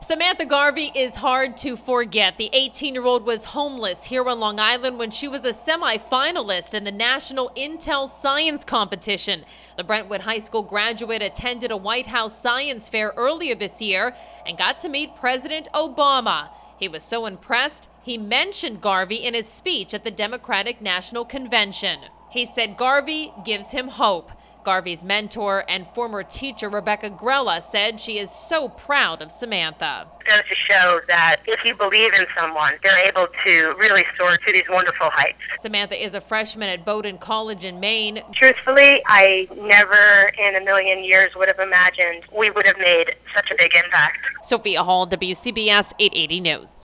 Samantha Garvey is hard to forget. The 18-year-old was homeless here on Long Island when she was a semifinalist in the National Intel Science Competition. The Brentwood High School graduate attended a White House science fair earlier this year and got to meet President Obama. He was so impressed, he mentioned Garvey in his speech at the Democratic National Convention. He said Garvey gives him hope. Garvey's mentor and former teacher, Rebecca Grella, said she is so proud of Samantha. It goes to show that if you believe in someone, they're able to really soar to these wonderful heights. Samantha is a freshman at Bowdoin College in Maine. Truthfully, I never in a million years would have imagined we would have made such a big impact. Sophia Hall, WCBS 880 News.